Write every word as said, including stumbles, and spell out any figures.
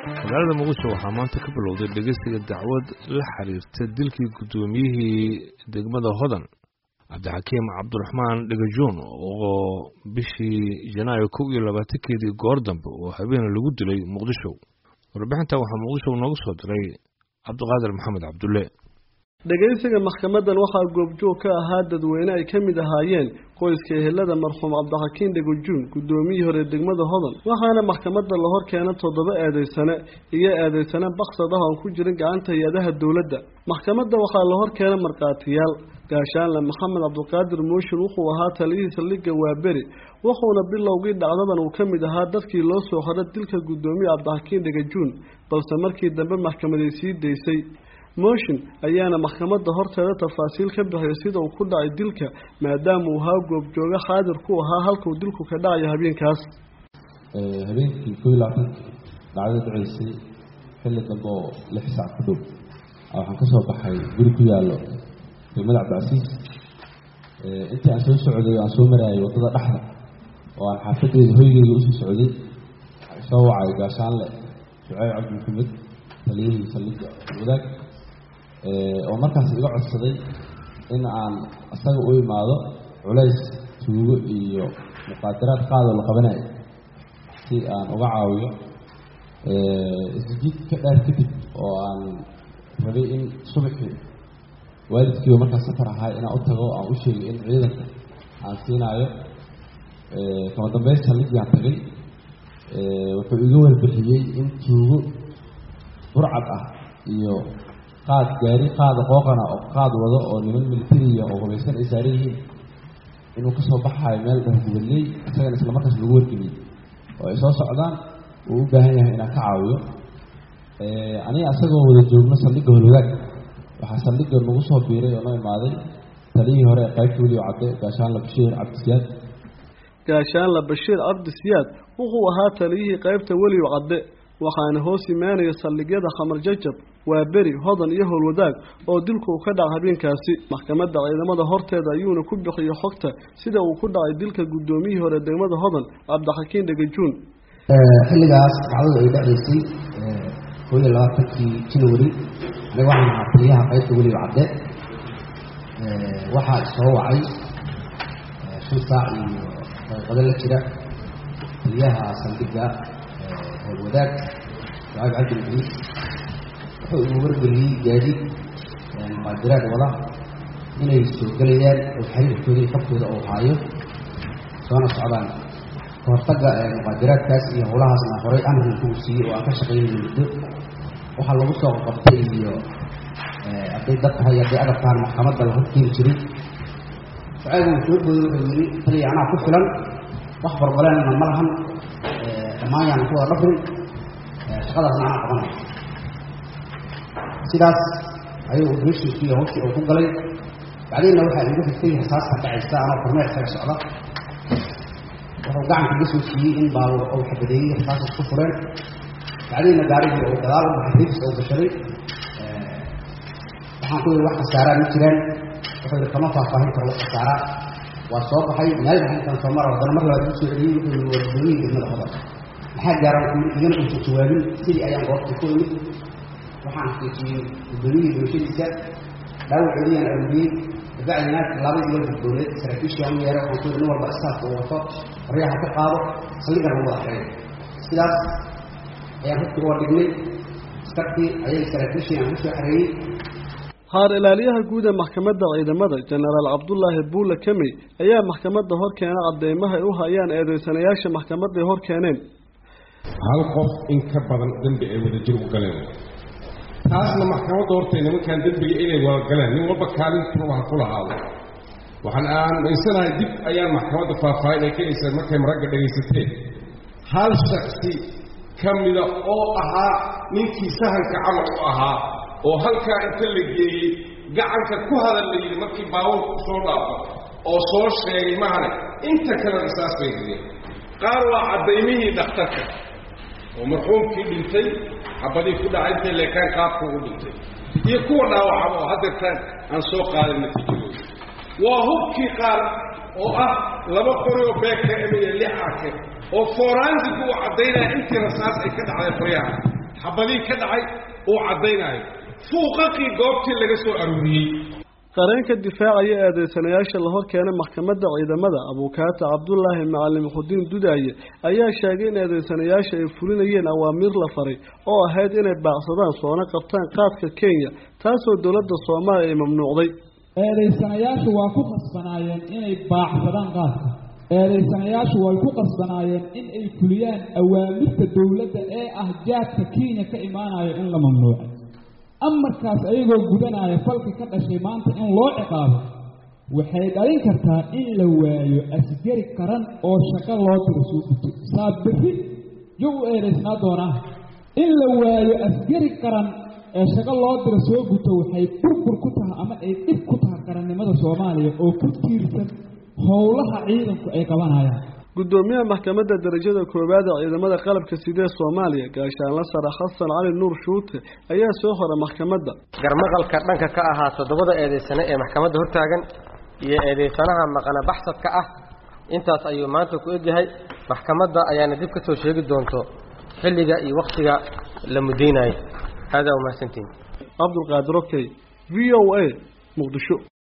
magaalada muqdisho waxaa maanta ka bilowday dhegeysiga dacwad la xiriirta dilkii guddoomiyihii degmada hodan cabdixakiim cabdiraxmaan dhagajoon oo bishii janaayo kow iyo labaatankeedii goor dambe oo habeen lagu dilay muqdisho. warbixinta waxaa muqdisho noogu soo diray cabdiqaadir maxamed cabdulle. dhageysiga maxkamadan waxaa goobjoog ka ahaa dadweyne ay ka mid ahaayeen qoyska ehelada marxuum cabdixakiim dhagajoon guddoomiyihii hore degmada hodan, waxaana maxkamadda la hor keenay toddoba eedeysane iyo eedeysane baksad ah oo ku jirin gacanta hay-adaha dowladda. maxkamadda waxaa la hor keenay markhaatiyaal. gaashaanle maxamed cabdiqaadir mooshin wuxuu ahaa taliyihii saldhigga waaberi, wuxuuna bilowgii dhacdadan uu ka mid ahaa dadkii loo soo xiray dilka guddoomiye cabdixakiim dhagajoon, balse markii dambe maxkamaday sii daysay. mooshin ayaana maxkamadda horteeda tafaasiil ka bixiyay sida uu ku dhacay dilka, maadaama uu ahaa goobjooga xaadir ku ahaa halkuu dilku ka dhacayo habeenkaas. habeenkii kow iyo labaatanki dhacdada dhaceysay xilli dambe oo lix saac ku dhow waxaan ka soo baxay guri ku yaallo degmada cabdicasiis. intii aan soo socday aan soo maraayay waddada dhexda oo aan xaafadeeda hoygeyga usii socday soo wacay gaashaanle shuceyb cabdi maxamed taliyihii saldhigga wadaag oo markaas iga codsaday in aan isaga u imaado culays tuugo iyo muqaadaraad qaadoo la qabanayo si aan uga caawiyo isjiid ka dheer kadib oo aan rabay in subaxii waalidkiiba markaas safar ahaa inaan u tago aan u sheegay in ciidanka aan siinaayo. kama dambeys saldhiggii aan tagay wuxuu iga warbixiyey in tuugo burcad ah iyo qaad gaari qaada qooqana oo qaad wado oo niman militariya oo hubaysan ay saaran yihiin inuu ka soo baxaayo meel dheh gubadley, isagana isla markaas lagu wargeliyey oo ay soo socdaan uu u baahan yahay inaan ka caawiyo. aniga isagoo wada joogno saldhigga holwadaag waxaa saldhigga nagu soo biiray oo noo imaaday taliyihii hore ee qaybta weli oo cadde gaashaanle bashiir cabdisiyaad. gaashaanle bashiir cabdisiyaad wuxuu ahaa taliyihii qaybta weli oo cadde, waxaana hoos imaanaya saldhigyada khamar jajab, waaberi, hodan iyo howlwadaag oo dilku uu ka dhacay habeenkaasi. maxkamadda ciidamada horteeda ayuuna ku bixiyey xogta sida uu ku dhacay dilka guddoomiyihii hore degmada hodan cabdixakiim dhagajoon. xilligaas dhacdadu ay dhaceysay kow iyo labaatankii janwari aniga waxaan ahaa taliyaha qaybta weliba cadde. waxaa soo wacay shan saac iyo daqiiqado la jira taliyaha saldhigga howlwadaag shuceyb cabdi maxamed. wuxuu igu wargeliyey gaadiid muqaadaraad wada inay soo gelayaan oo xiriirkooda iyo xogtooda uu haayo soona socdaan. kahortaga muqaadaraadkaas iyo howlahaasna horay amarkan kugu siiyey oo aan ka shaqeynayna muddo. waxaa lagu soo qabtay iyo hadday dad tahay hadday adab tahan maxkamadda la horkeeni jiray. shuceyb wuxuu booday wuxuu yidhi taliya anaa ku filan wax barbaleenna ma lahan, dhammaan yaan ku wada dhafrin, shaqadaasna anaa qabanaya. sidaas ayuu operatinkii iyo hawshii uu ku galay. bacdiina waxaa igu xigtay rasaasta dhacaysa anoo kormeer isaga socda. wuxuu gacanka ga soo siiyey in baabuur uu xabadeeyey rasaasas ku fureen. bacdiina gaarigii uu gadaal u baxay riibs uu gashaday. waxaan ku yidhi wax khasaaraa ma jiraan. wuxuu yidhi kama faahfaahin karo wax khasaaraa. waa soo baxay meel baxintan soo mara haddana mar labaad igu soo celiyey wuxuu yidhi waa guddoomiyihii degmada hodan. maxaa gaaran ku yidhi igana uusan jawaabin. sidii ayaan goobta ku imid. waxaan xaqiijiyey guddoomiyihii bulshadiisa dhaawacoodiyaan awdiyey. dabacdina labadii iyo gudooneed saraakiishii aan u yeeray waxaan ku yidhi nin walba istaafka uu wato qoryaha ka qaado saldhiggan lagu wada xiray. sidaas ayaan hubka uga dhignay. iskartii ayay saraakiishii aan kusoo xareeyey. haar ilaaliyaha guud ee maxkamadda ciidamada jenaraal cabdullaahi buule kamey ayaa maxkamadda hor keena cadeymaha ay u hayaan eedeysanayaasha maxkamadday hor keeneen. hal qof in ka badan dembi ay wadajir u galeen, taasna maxkamadda hortay nimankaan dembiga inay wada galeen nin walba kaalinta waxa ku lahaado. waxaan aaminsanahay dib ayaan maxkamadda faahfaahin ay keenaysaa markay maragga dhegaysateen hal shaksi ka mida oo ahaa ninkii sahanka camal u ahaa oo halkaa inta la geeyey gacanka ku hadal la yidhi markii baabuurku soo dhaafo oo soo sheegay mahane inta kalena saas bay geliyeen. qaar waa caddaymihii dhakhtarka oo marxuumkii dhintay xabadii ku dhacay intay leekaan qaabku u dhintay iyo kuwa dhaawacaba oo haddeertaan aan soo qaadan natiijadooda. waa hubkii qaar oo ah laba qori oo beeka emiya lix arke oo forensic uu caddaynaya intii rasaas ay ka dhacday qoryaha xabadii ka dhacay oo cadaynayo fuuqaqii goobtii laga soo aruuriyay qareenka difaacaya eedeysanayaasha la hor keenay maxkamadda ciidamada abukaata cabdullaahi macalin xudiin dudaaye ayaa sheegay in eedeysanayaasha ay fulinayeen awaamiir la faray oo ahayd inay baacsadaan soona qabtaan qaadka Kenya taasoo dowladda Soomaaliya ay mamnuucday eedeysanayaashu waa ku qasbanaayeen inay baacsadaan qaadka eedeysanayaashu way ku qasbanaayeen in ay fuliyaan awaamirta dowladda ee ah jaadka Kenya ka imaanaya in la mamnuucay amarkaas ayagoo gudanaya falka ka dhashay maanta in loo ciqaabo waxay dhalin kartaa in la waayo asgari qaran oo shaqo loo diro soo guto saabiri yow eedeysnaa doonaa in la waayo asgari qaran ee shaqo loo diro soo guto waxay burbur ku tahay ama ay dhib ku tahay qarannimada Soomaaliya oo ku tiirsan howlaha ciidanku ay qabanayaan gudoomiyaha maxkamadda darajada koowaad ee ciidamada qalabka sida Soomaaliya gaashaanle sare Xasan Cali Nuur Shuute ayaa soo horay maxkamadda garmaqalka dhanka ka ahaa todobada eedeysane ee maxkamadda hortaagan iyo eedeysanaha maqana baxsadka ah intaas ayuu maanta ku eegyahay maxkamadda ayaana dib ka soo sheegi doonto xilliga iyo waqtiga la mudeynay hada uma santiin Abdul Qaadir Okay V O A Muqdisho